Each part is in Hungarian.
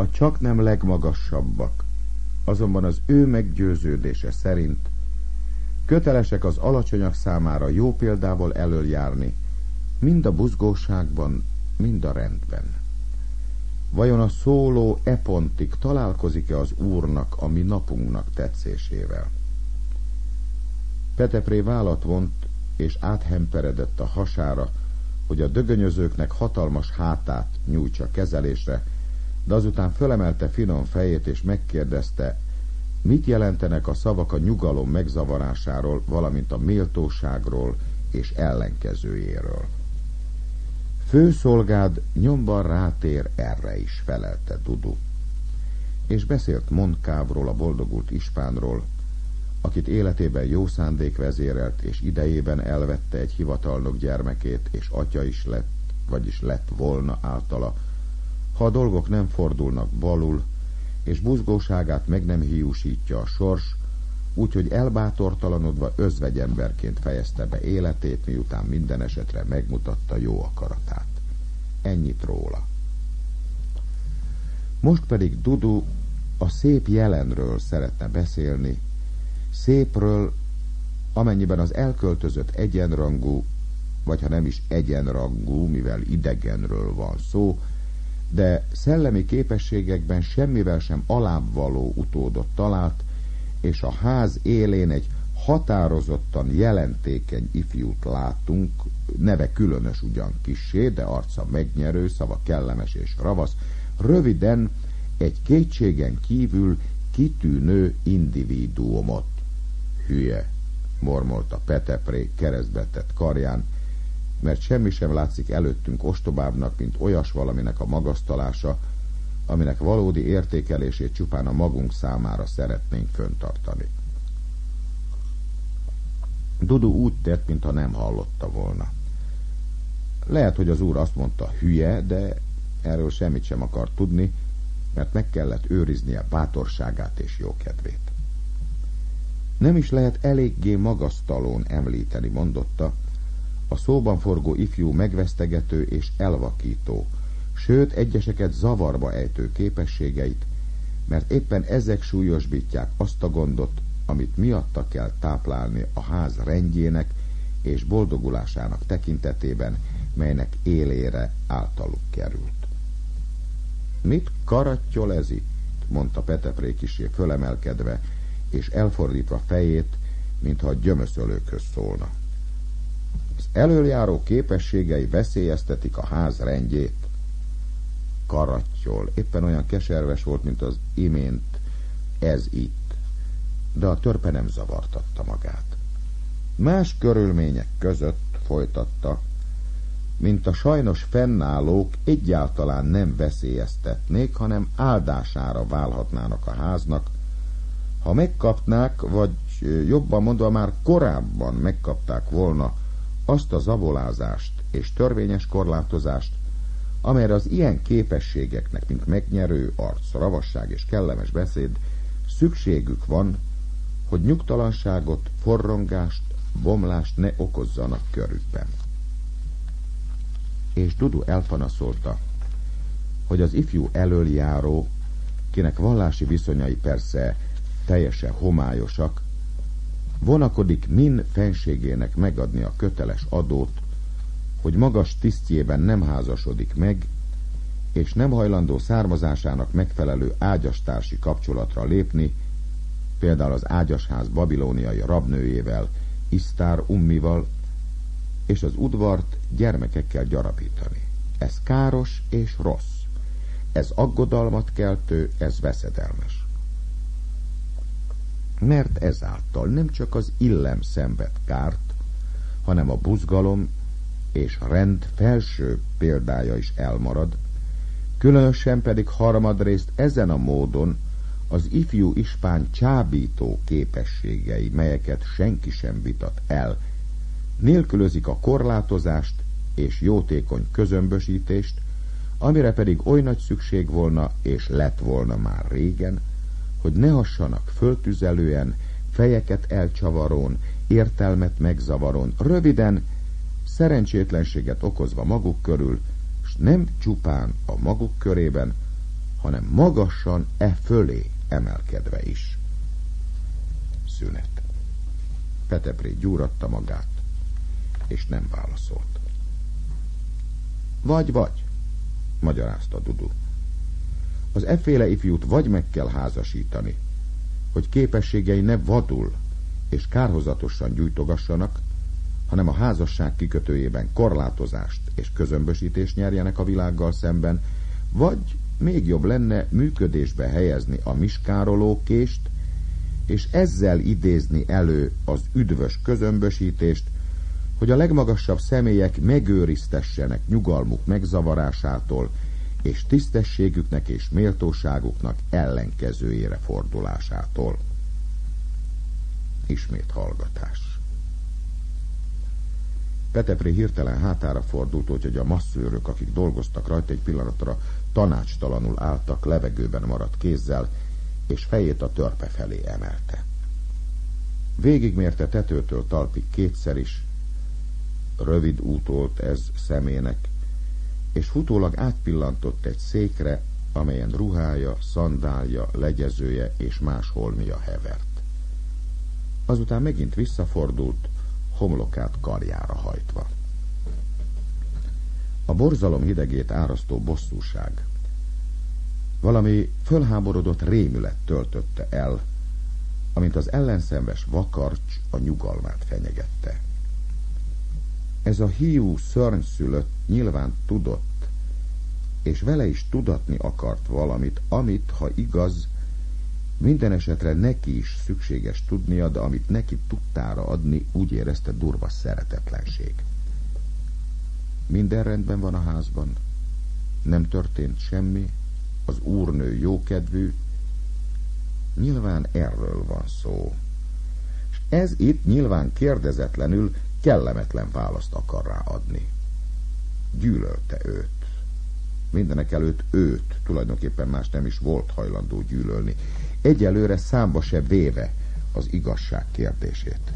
a csaknem legmagasabbak, azonban az ő meggyőződése szerint kötelesek az alacsonyak számára jó példával elöljárni, mind a buzgóságban, mind a rendben. Vajon a szóló e pontig találkozik-e az Úrnak a mi napunknak tetszésével? Petepré vállat vont, és áthemperedett a hasára, hogy a dögönyözőknek hatalmas hátát nyújtsa kezelésre, de azután fölemelte finom fejét, és megkérdezte, mit jelentenek a szavak a nyugalom megzavarásáról, valamint a méltóságról és ellenkezőjéről. Főszolgád nyomban rátér erre is, felelte Dudu. És beszélt Montcalvról, a boldogult ispánról, akit életében jó szándék vezérelt, és idejében elvette egy hivatalnok gyermekét, és atya is lett, vagyis lett volna általa, ha a dolgok nem fordulnak balul, és buzgóságát meg nem hiúsítja a sors, úgyhogy elbátortalanodva özvegyemberként fejezte be életét, miután minden esetre megmutatta jó akaratát. Ennyit róla. Most pedig Dudu a szép jelenről szeretne beszélni, szépről, amennyiben az elköltözött egyenrangú, vagy ha nem is egyenrangú, mivel idegenről van szó, de szellemi képességekben semmivel sem alábbvaló utódot talált, és a ház élén egy határozottan jelentékeny ifjút látunk, neve különös ugyan kissé, de arca megnyerő, szava kellemes és ravasz, röviden egy kétségen kívül kitűnő individuumot. Hülye, mormolta Petepré keresztbe tett karján, mert semmi sem látszik előttünk ostobábbnak, mint olyas valaminek a magasztalása, aminek valódi értékelését csupán a magunk számára szeretnénk föntartani. Dudu úgy tett, mintha nem hallotta volna. Lehet, hogy az úr azt mondta hülye, de erről semmit sem akar tudni, mert meg kellett őriznie bátorságát és jókedvét. Nem is lehet eléggé magasztalón említeni, mondotta, a szóban forgó ifjú megvesztegető és elvakító, sőt egyeseket zavarba ejtő képességeit, mert éppen ezek súlyosbítják azt a gondot, amit miatta kell táplálni a ház rendjének és boldogulásának tekintetében, melynek élére általuk került. Mit karattyol ez itt? Mondta Petepré kissé fölemelkedve, és elfordítva fejét, mintha a gyömöszölőkhöz szólna. Az elöljáró képességei veszélyeztetik a ház rendjét. Karattyol, éppen olyan keserves volt, mint az imént ez itt, de a törpe nem zavartatta magát. Más körülmények között, folytatta, mint a sajnos fennállók egyáltalán nem veszélyeztetnék, hanem áldására válhatnának a háznak, ha megkapnák, vagy jobban mondva már korábban megkapták volna azt a zabolázást és törvényes korlátozást, amelyre az ilyen képességeknek, mint megnyerő arc, ravasság és kellemes beszéd szükségük van, hogy nyugtalanságot, forrongást, bomlást ne okozzanak körükben. És Dudu elpanaszolta, hogy az ifjú elöljáró, kinek vallási viszonyai persze teljesen homályosak, vonakodik min fenségének megadni a köteles adót, hogy magas tisztjében nem házasodik meg, és nem hajlandó származásának megfelelő ágyastársi kapcsolatra lépni, például az ágyasház babilóniai rabnőjével, Isztár Ummival, és az udvart gyermekekkel gyarapítani. Ez káros és rossz. Ez aggodalmat keltő, ez veszedelmes. Mert ezáltal nem csak az illem szenved kárt, hanem a buzgalom és rend felső példája is elmarad, különösen pedig harmadrészt ezen a módon az ifjú ispán csábító képességei, melyeket senki sem vitat el, nélkülözik a korlátozást és jótékony közömbösítést, amire pedig oly nagy szükség volna, és lett volna már régen, hogy ne hassanak föltüzelően, fejeket elcsavarón, értelmet megzavaron, röviden, szerencsétlenséget okozva maguk körül, s nem csupán a maguk körében, hanem magasan fölé emelkedve is. Szünet. Petepré gyúratta magát, és nem válaszolt. Vagy, magyarázta Dudu. Az efféle ifjút vagy meg kell házasítani, hogy képességei ne vadul és kárhozatosan gyújtogassanak, hanem a házasság kikötőjében korlátozást és közömbösítést nyerjenek a világgal szemben, vagy még jobb lenne működésbe helyezni a miskárolókést, és ezzel idézni elő az üdvös közömbösítést, hogy a legmagasabb személyek megőriztessenek nyugalmuk megzavarásától, és tisztességüknek és méltóságuknak ellenkezőjére fordulásától. Ismét hallgatás. Petepré hirtelen hátára fordult, hogy a masszőrök, akik dolgoztak rajta, egy pillanatra tanácstalanul álltak, levegőben maradt kézzel, és fejét a törpe felé emelte. Végigmérte tetőtől talpig kétszer is, rövid út volt ez szemének, és futólag átpillantott egy székre, amelyen ruhája, szandálja, legyezője és más holmia hevert. Azután megint visszafordult, homlokát karjára hajtva. A borzalom hidegét árasztó bosszúság, valami fölháborodott rémület töltötte el, amint az ellenszenves vakarcs a nyugalmát fenyegette. Ez a hiú szörnyszülött nyilván tudott, és vele is tudatni akart valamit, amit, ha igaz, minden esetre neki is szükséges tudnia, de amit neki tudtára adni, úgy érezte durva szeretetlenség. Minden rendben van a házban, nem történt semmi, az úrnő jókedvű, nyilván erről van szó. És ez itt nyilván kérdezetlenül kellemetlen választ akar rá adni. Gyűlölte őt. Mindenekelőtt őt, tulajdonképpen más nem is volt hajlandó gyűlölni. Egyelőre számba se véve az igazság kérdését.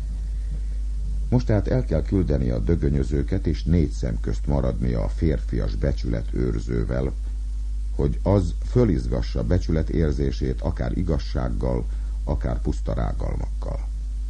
Most tehát el kell küldeni a dögönyözőket, és 4 szem közt maradnia a férfias becsületőrzővel, hogy az fölizgassa becsület érzését akár igazsággal, akár puszta rágalmakkal.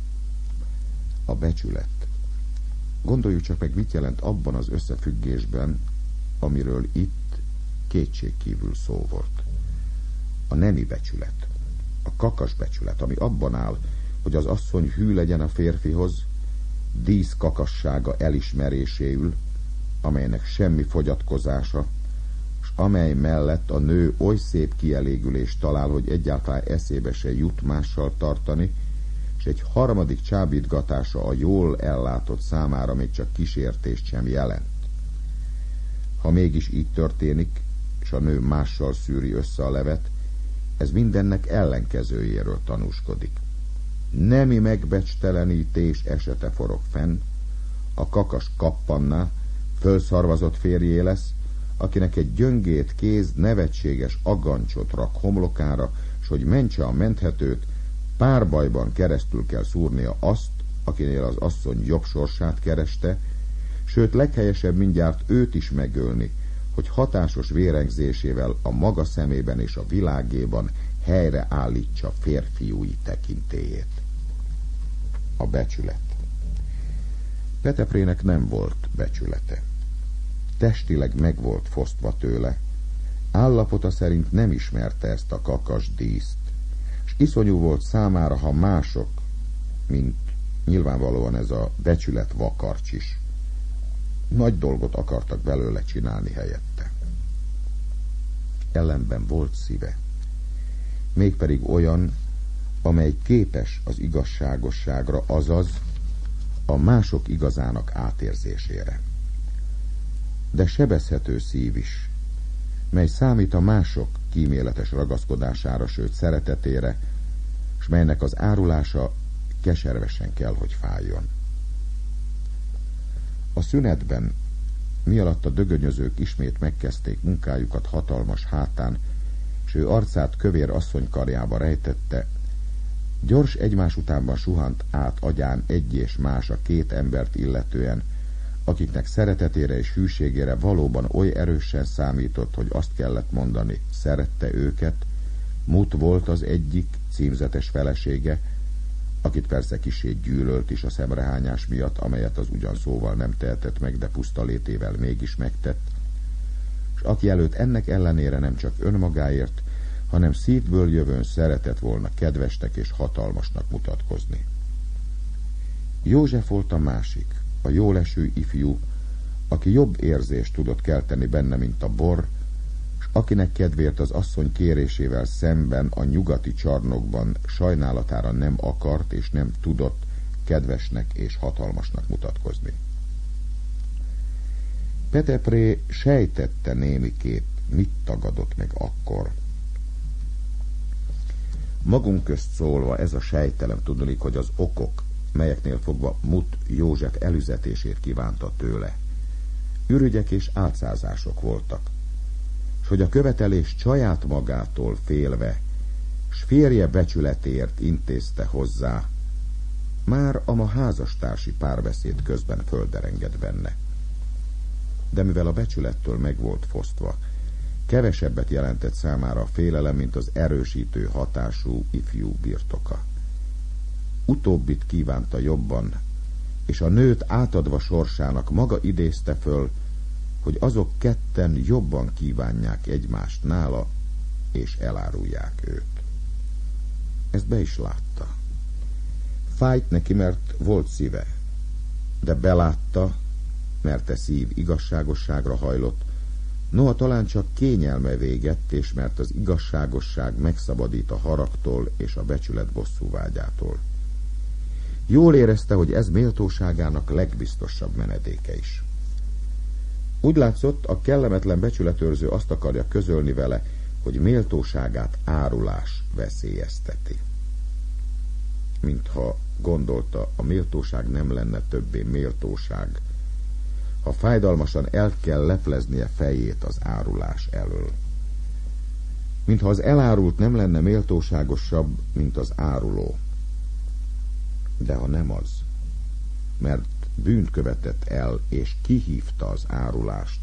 A becsület. Gondoljuk csak meg, mit jelent abban az összefüggésben, amiről itt kétségkívül szó volt. A nemi becsület, a kakas becsület, ami abban áll, hogy az asszony hű legyen a férfihoz, dísz kakassága elismeréséül, amelynek semmi fogyatkozása, és amely mellett a nő oly szép kielégülést talál, hogy egyáltalán eszébe se jut mással tartani, és egy harmadik csábítgatása a jól ellátott számára még csak kísértést sem jelent. Ha mégis így történik, és a nő mással szűri össze a levet, ez mindennek ellenkezőjéről tanúskodik. Nemi megbecstelenítés esete forog fenn, a kakas kappanná, fölszarvazott férjé lesz, akinek egy gyöngét kéz nevetséges agancsot rak homlokára, s hogy mentse a menthetőt, párbajban keresztül kell szúrnia azt, akinél az asszony jobb sorsát kereste, sőt leghelyesebb mindjárt őt is megölni, hogy hatásos vérengzésével a maga szemében és a világéban helyre állítsa férfiúi tekintélyét. A becsület. Peteprének nem volt becsülete. Testileg meg volt fosztva tőle, állapota szerint nem ismerte ezt a kakas díszt, és iszonyú volt számára, ha mások, mint nyilvánvalóan ez a becsület vakarcs is, nagy dolgot akartak belőle csinálni helyette. Ellenben volt szíve, mégpedig olyan, amely képes az igazságosságra, azaz a mások igazának átérzésére. De sebezhető szív is, mely számít a mások kíméletes ragaszkodására, sőt szeretetére, s melynek az árulása keservesen kell, hogy fájjon. A szünetben, mi alatt a dögönyözők ismét megkezdték munkájukat hatalmas hátán, s ő arcát kövér asszony karjába rejtette, gyors egymás utánban suhant át agyán egy és más a 2 embert illetően, akiknek szeretetére és hűségére valóban oly erősen számított, hogy azt kellett mondani, szerette őket. Mut volt az egyik címzetes felesége, akit persze kissé gyűlölt is a szemrehányás miatt, amelyet az ugyan szóval nem tehetett meg, de puszta létével mégis megtett, és aki előtt ennek ellenére nem csak önmagáért, hanem szívből jövőn szeretett volna kedvesnek és hatalmasnak mutatkozni. József volt a másik, a jóleső ifjú, aki jobb érzést tudott kelteni benne, mint a bor, s akinek kedvéért az asszony kérésével szemben a nyugati csarnokban sajnálatára nem akart és nem tudott kedvesnek és hatalmasnak mutatkozni. Petepré sejtette némiképp, mit tagadott meg akkor. Magunk közt szólva ez a sejtelem tudnilik, hogy az okok, melyeknél fogva Mut József elüzetését kívánta tőle, ürügyek és álcázások voltak, s hogy a követelés saját magától félve, s férje becsületéért intézte hozzá, már a ma házastársi párbeszéd közben földerengett benne. De mivel a becsülettől meg volt fosztva, kevesebbet jelentett számára a félelem, mint az erősítő hatású ifjú birtoka. Utóbbit kívánta jobban, és a nőt átadva sorsának maga idézte föl, hogy azok ketten jobban kívánják egymást nála, és elárulják őt. Ezt be is látta. Fájt neki, mert volt szíve, de belátta, mert szív igazságosságra hajlott, noha talán csak kényelme végett, és mert az igazságosság megszabadít a haragtól és a becsület bosszúvágyától. Jól érezte, hogy ez méltóságának legbiztosabb menedéke is. Úgy látszott, a kellemetlen becsületőrző azt akarja közölni vele, hogy méltóságát árulás veszélyezteti. Mintha gondolta, a méltóság nem lenne többé méltóság, ha fájdalmasan el kell lepleznie fejét az árulás elől. Mintha az elárult nem lenne méltóságosabb, mint az áruló. De ha nem az, mert bűnt követett el, és kihívta az árulást,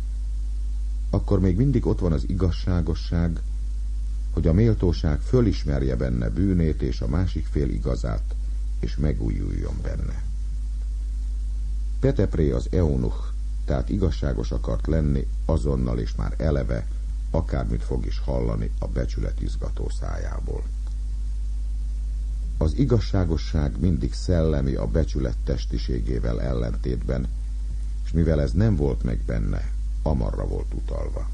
akkor még mindig ott van az igazságosság, hogy a méltóság fölismerje benne bűnét és a másik fél igazát, és megújuljon benne. Petepré az eunuch, tehát igazságos akart lenni azonnal és már eleve, akármit fog is hallani a becsület izgató szájából. Az igazságosság mindig szellemi a becsület testiségével ellentétben, és mivel ez nem volt meg benne, amarra volt utalva.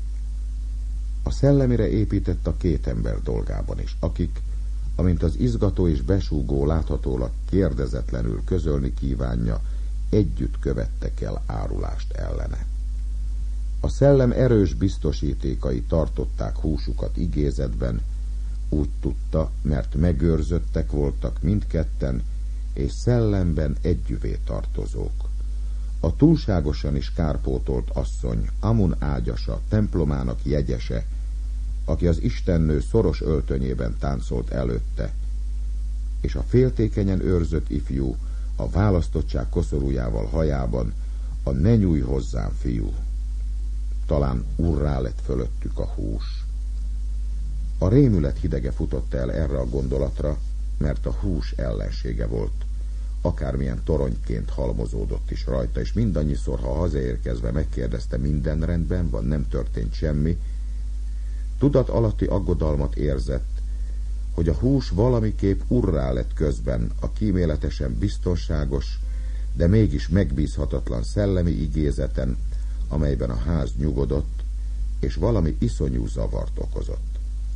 A szellemire épített a két ember dolgában is, akik, amint az izgató és besúgó láthatólag kérdezetlenül közölni kívánja, együtt követtek el árulást ellene. A szellem erős biztosítékai tartották húsukat igézetben, úgy tudta, mert megőrzöttek voltak mindketten, és szellemben együvé tartozók. A túlságosan is kárpótolt asszony, Amun ágyasa, templomának jegyese, aki az istennő szoros öltönyében táncolt előtte, és a féltékenyen őrzött ifjú, a választottság koszorújával hajában, a ne nyújj hozzám, fiú. Talán urrá lett fölöttük a hús. A rémület hidege futott el erre a gondolatra, mert a hús ellensége volt. Akármilyen toronyként halmozódott is rajta, és mindannyiszor, ha hazaérkezve megkérdezte, minden rendben van, nem történt semmi, tudat alatti aggodalmat érzett, hogy a hús valamiképp urrá lett közben a kíméletesen biztonságos, de mégis megbízhatatlan szellemi igézeten, amelyben a ház nyugodott, és valami iszonyú zavart okozott.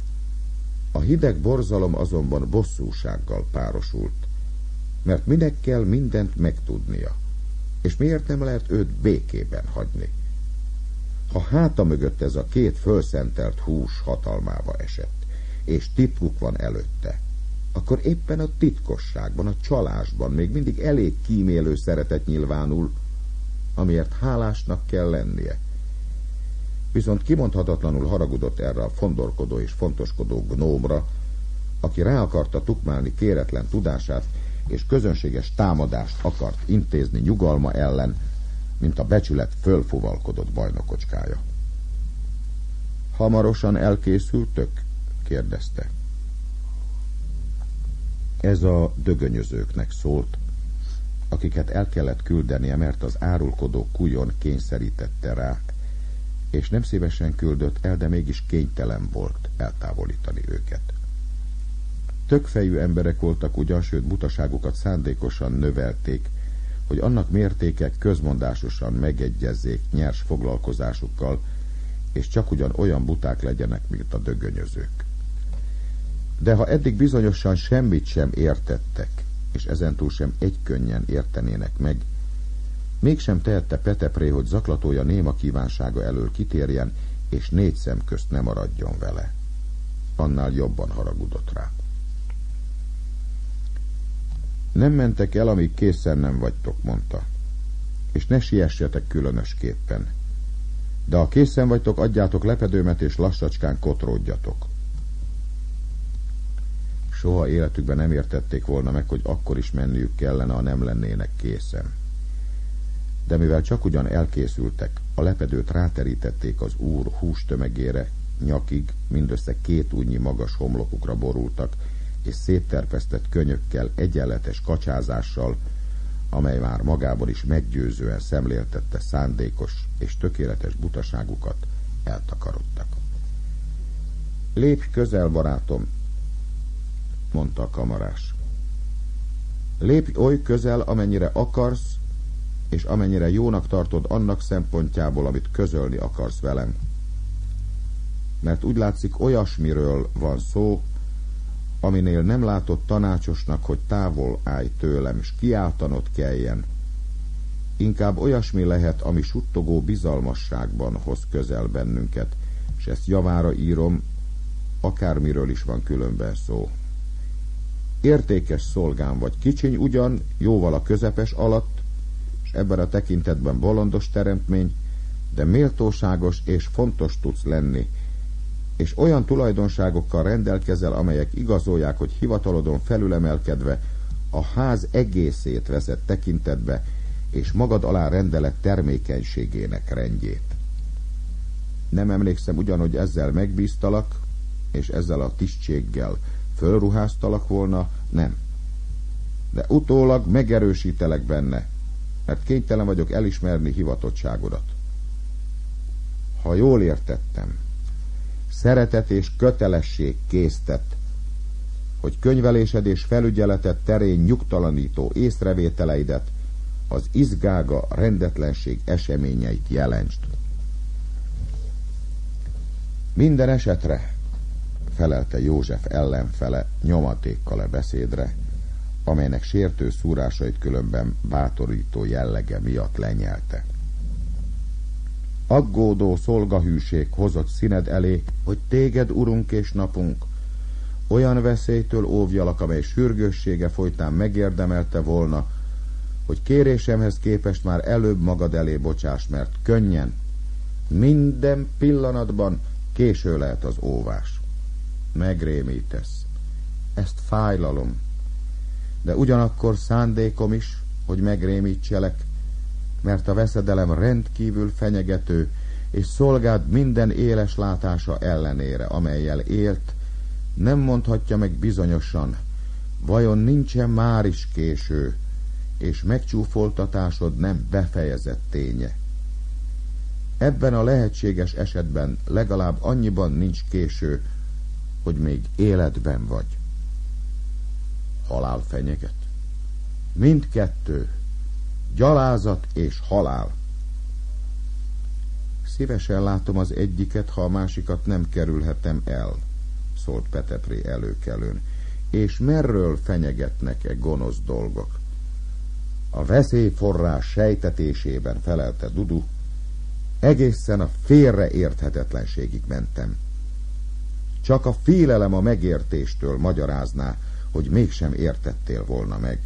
A hideg borzalom azonban bosszúsággal párosult, mert minek kell mindent megtudnia, és miért nem lehet őt békében hagyni? Ha háta mögött ez a két fölszentelt hús hatalmába esett, és titkuk van előtte, akkor éppen a titkosságban, a csalásban még mindig elég kímélő szeretet nyilvánul, amiért hálásnak kell lennie. Viszont kimondhatatlanul haragudott erre a fondorkodó és fontoskodó gnómra, aki rá akarta tukmálni kéretlen tudását, és közönséges támadást akart intézni nyugalma ellen, mint a becsület fölfuvalkodott bajnokocskája. Hamarosan elkészültök? kérdezte. Ez a dögönyözőknek szólt, akiket el kellett küldenie, mert az árulkodó kujon kényszerítette rá, és nem szívesen küldött el, de mégis kénytelen volt eltávolítani őket. Többfejű emberek voltak ugyan, sőt butaságukat szándékosan növelték, hogy annak mértéke közmondásosan megegyezzék nyers foglalkozásukkal, és csak ugyan olyan buták legyenek, mint a dögönyözők. De ha eddig bizonyosan semmit sem értettek, és ezentúl sem egykönnyen értenének meg, mégsem tehette Petepré, hogy zaklatója néma kívánsága elől kitérjen, és 4 szem közt ne maradjon vele. Annál jobban haragudott rá. Nem mentek el, amíg készen nem vagytok, mondta, és ne siessetek különösképpen. De ha készen vagytok, adjátok lepedőmet, és lassacskán kotródjatok. Soha életükben nem értették volna meg, hogy akkor is menniük kellene, ha nem lennének készen. De mivel csak ugyan elkészültek, a lepedőt ráterítették az úr hústömegére, nyakig, mindössze 2 ujjnyi magas homlokukra borultak, és szétterpesztett könyökkel, egyenletes kacsázással, amely már magában is meggyőzően szemléltette szándékos és tökéletes butaságukat, eltakarodtak. Lépj közel, barátom, mondta a kamarás. Lépj oly közel, amennyire akarsz, és amennyire jónak tartod annak szempontjából, amit közölni akarsz velem. Mert úgy látszik, olyasmiről van szó, aminél nem látod tanácsosnak, hogy távol állj tőlem, és kiáltanod kelljen. Inkább olyasmi lehet, ami suttogó bizalmasságban hoz közel bennünket, és ezt javára írom, akármiről is van különben szó. Értékes szolgám vagy, kicsiny ugyan, jóval a közepes alatt, és ebben a tekintetben bolondos teremtmény, de méltóságos és fontos tudsz lenni, és olyan tulajdonságokkal rendelkezel, amelyek igazolják, hogy hivatalodon felülemelkedve a ház egészét veszed tekintetbe, és magad alá rendeled termékenységének rendjét. Nem emlékszem ugyan, hogy ezzel megbíztalak, és ezzel a tisztséggel fölruháztalak volna, nem. De utólag megerősítelek benne, mert kénytelen vagyok elismerni hivatottságodat. Ha jól értettem, szeretet és kötelesség késztet, hogy könyvelésed és felügyeleted terén nyugtalanító észrevételeidet, az izgága rendetlenség eseményeit jelentsd. Minden esetre, felelte József ellenfele nyomatékkal a beszédre, amelynek sértő szúrásait különben bátorító jellege miatt lenyelte. Aggódó szolgahűség hozott színed elé, hogy téged, urunk és napunk, olyan veszélytől óvjalak, amely sürgőssége folytán megérdemelte volna, hogy kérésemhez képest már előbb magad elé bocsáss, mert könnyen, minden pillanatban késő lehet az óvás. Megrémítesz. Ezt fájlalom, de ugyanakkor szándékom is, hogy megrémítselek, mert a veszedelem rendkívül fenyegető, és szolgád minden éles látása ellenére, amellyel élt, nem mondhatja meg bizonyosan, vajon nincsen már is késő, és megcsúfoltatásod nem befejezett ténye. Ebben a lehetséges esetben legalább annyiban nincs késő, hogy még életben vagy. Halál fenyeget. Mindkettő. Gyalázat és halál. Szívesen látom az egyiket, ha a másikat nem kerülhetem el, szólt Petepré előkelőn. És merről fenyegetnek-e gonosz dolgok? A veszélyforrás sejtetésében, felelte Dudu. Egészen a félreérthetetlenségig mentem. Csak a félelem a megértéstől magyarázná, hogy mégsem értettél volna meg.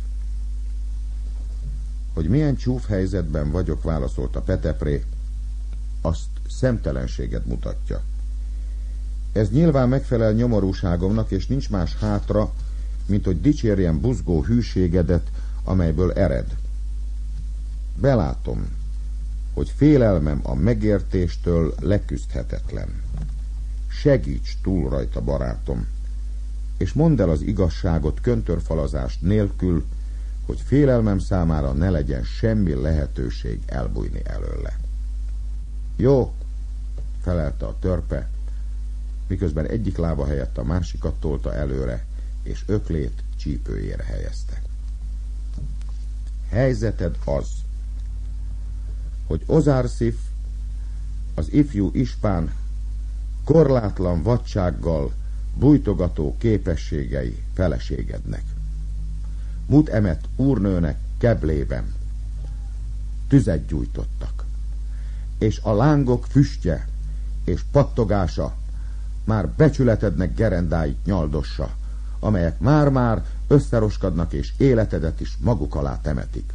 Hogy milyen csúfhelyzetben vagyok, válaszolta Petepré, azt szemtelenséged mutatja. Ez nyilván megfelel nyomorúságomnak, és nincs más hátra, mint hogy dicsérjem buzgó hűségedet, amelyből ered. Belátom, hogy félelmem a megértéstől leküzdhetetlen. Segíts túl rajta, barátom, és mondd el az igazságot köntörfalazást nélkül, hogy félelmem számára ne legyen semmi lehetőség elbújni előle. Jó, felelte a törpe, miközben egyik lába helyett a másikat tolta előre, és öklét csípőjére helyezte. Helyzeted az, hogy Ozársif, az ifjú ispán korlátlan vadsággal bújtogató képességei feleségednek. Mut emet úrnőnek keblében tüzet gyújtottak, és a lángok füstje és pattogása már becsületednek gerendáit nyaldossa, amelyek már-már összeroskadnak és életedet is maguk alá temetik.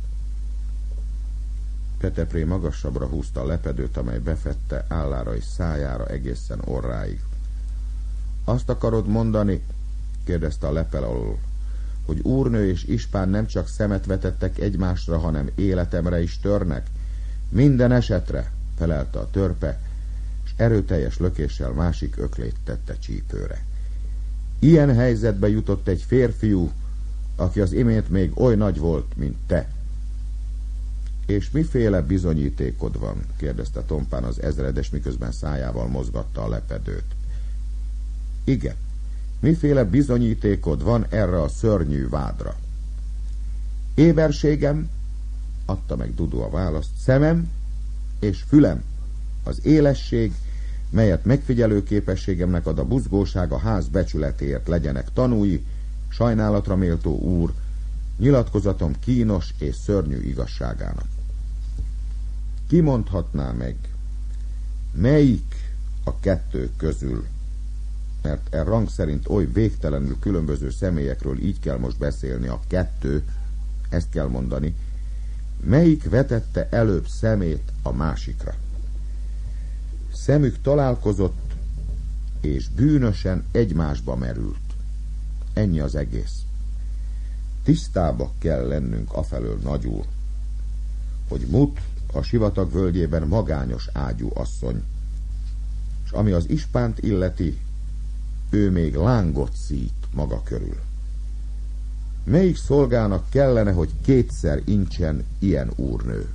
Petepré magasabbra húzta a lepedőt, amely befette állára és szájára egészen orráig. Azt akarod mondani, kérdezte a lepel alól, hogy úrnő és ispán nem csak szemet vetettek egymásra, hanem életemre is törnek? Minden esetre, felelte a törpe, és erőteljes lökéssel másik öklét tette csípőre. Ilyen helyzetbe jutott egy férfiú, aki az imént még oly nagy volt, mint te. És miféle bizonyítékod van? Kérdezte tompán az ezredes, miközben szájával mozgatta a lepedőt. Igen, miféle bizonyítékod van erre a szörnyű vádra? Éberségem, adta meg Dudu a választ, szemem és fülem, az élesség, melyet megfigyelő képességemnek ad a buzgóság a ház becsületéért, legyenek tanúi, sajnálatra méltó úr, nyilatkozatom kínos és szörnyű igazságának. Ki mondhatná meg, melyik a kettő közül, mert rang szerint oly végtelenül különböző személyekről így kell most beszélni, a kettő, ezt kell mondani, melyik vetette előbb szemét a másikra? Szemük találkozott, és bűnösen egymásba merült. Ennyi az egész. Tisztába kell lennünk afelől, nagyúr, hogy Mut a sivatag völgyében magányos ágyú asszony, és ami az ispánt illeti, ő még lángot szít maga körül. Melyik szolgának kellene, hogy kétszer incsen ilyen úrnő?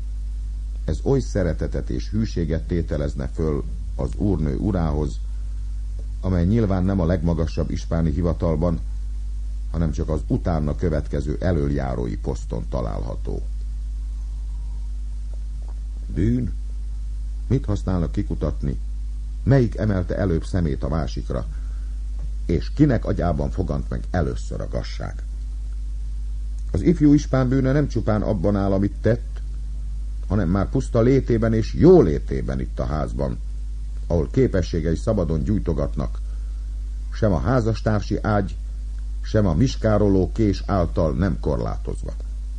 Ez oly szeretetet és hűséget tételezne föl az úrnő urához, amely nyilván nem a legmagasabb ispáni hivatalban, hanem csak az utána következő elöljárói poszton található. Bűn? Mit használnak kikutatni? Melyik emelte előbb szemét a másikra? És kinek agyában fogant meg először a gazság? Az ifjú ispán bűne nem csupán abban áll, amit tett, hanem már puszta létében és jó létében itt a házban, ahol képességei szabadon gyújtogatnak, sem a házastársi ágy, sem a miskároló kés által nem korlátozva.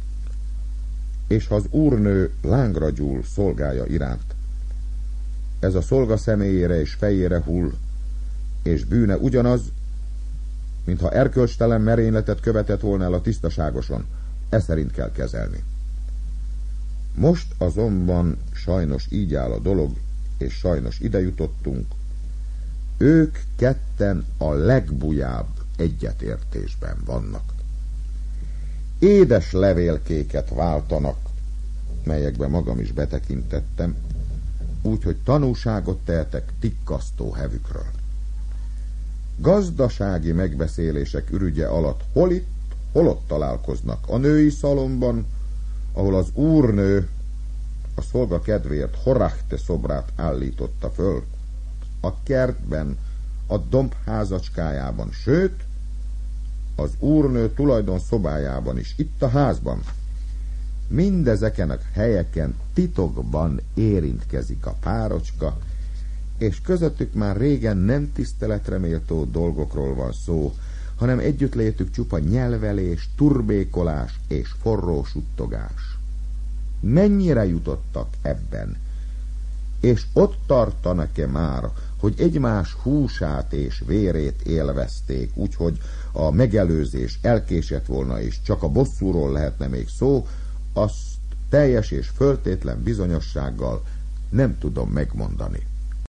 És ha az úrnő lángra gyúl szolgája iránt, ez a szolga személyére és fejére hull, és bűne ugyanaz, mintha erkölcstelen merényletet követett volna el a tisztaságoson. E szerint kell kezelni. Most azonban sajnos így áll a dolog, és sajnos ide jutottunk. Ők ketten a legbujább egyetértésben vannak. Édes levélkéket váltanak, melyekbe magam is betekintettem, úgyhogy tanúságot tehetek tikkasztó hevükről. Gazdasági megbeszélések ürügye alatt hol itt, hol ott találkoznak. A női szalomban, ahol az úrnő a szolga kedvéért Horachte szobrát állította föl, a kertben, a domb házacskájában, sőt, az úrnő tulajdon szobájában is, itt a házban. Mindezeken a helyeken titokban érintkezik a párocska, és közöttük már régen nem tiszteletre méltó dolgokról van szó, hanem együttlétük csupa nyelvelés, turbékolás és forró suttogás. Mennyire jutottak ebben? És ott tartanak-e már, hogy egymás húsát és vérét élvezték, úgyhogy a megelőzés elkésett volna, és csak a bosszúról lehetne még szó, azt Teljes és föltétlen bizonyossággal nem tudom megmondani.